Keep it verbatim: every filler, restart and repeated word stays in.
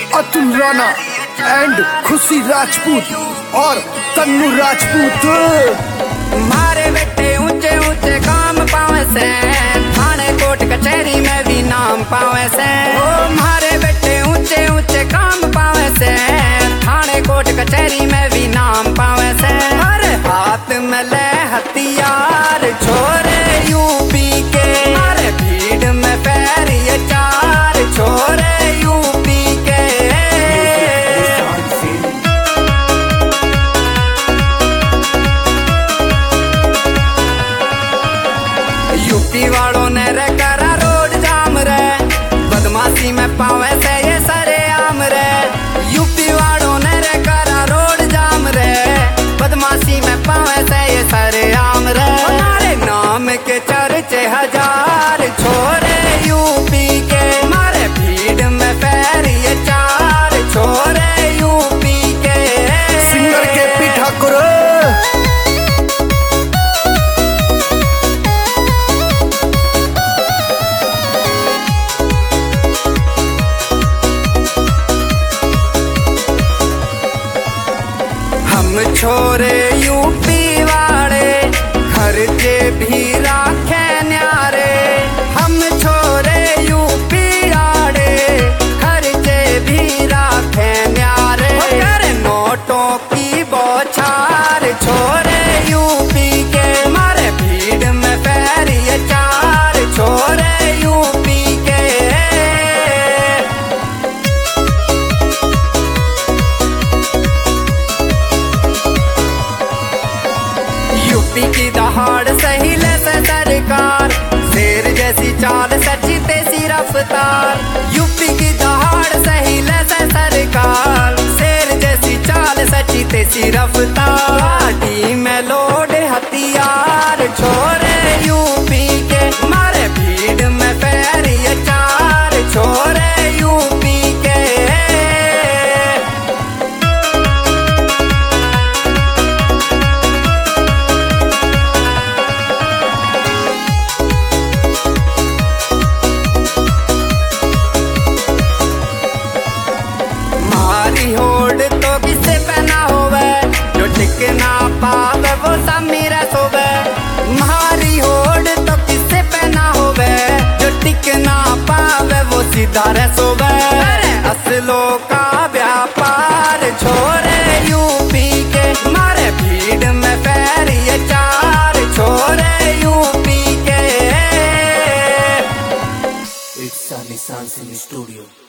Atul Rana and खुशी राजपूत और तन्नू राजपूत। मारे बेटे ऊंचे ऊंचे काम पावे से, थाने कोर्ट कचहरी में भी नाम पावे से। ओ मारे बेटे ऊंचे ऊंचे काम पावे से, थाने कोर्ट कचहरी में भी नाम पावे से। अरे हाथ में ले हथियार छोरे यूपी के, मारे भीड़ में पैर ये चार छोरे यूपी के। यूपी वालों ने रे करा रोड जाम रे, बदमाशी में पावे से ये सरे आम रे। यूपी वालों ने रे करा रोड जाम रे, बदमाशी में पावे से ये सरे आम रे। हमारे नाम के चर्चे हजार छोरे यूपी के, मारे भीड़ में पैर ये चार छोरे यूपी के। सिंगर के पीठा करो। हम छोरे यूपी वाले खर्चे भी राखे न्यारे। हम छोरे यूपी वाले खर्चे भी राखे न्यारे। अरे नोटों की बौछार छोरे यूपी के, मारे भीड़ में पैर ये चार छोरे यूपी के। यूपी की दहाड़ सही ले से सरकार, शेर जैसी चाल सची तेजी रफ्तार। यूपी की दहाड़ सही ले से सरकार, शेर जैसी चाल सची तेजी रफ्तार। पार्टी में लोड हथियार छोरे यूपी के, मारे भीड़ में पैर ये चार छोरे यूपी के। मारी होड़ तो किसे पहना होवे, जो टिक ना पावे वो समीर सोवे। मारी होड़ तो किसे पहना होवे, जो टिक ना पावे वो सीधा सोवे। अरे असलों का व्यापार छोरे यूपी के, मारे भीड़ में पैर ये चार छोरे यूपी के। It's Sunny Sans in the studio.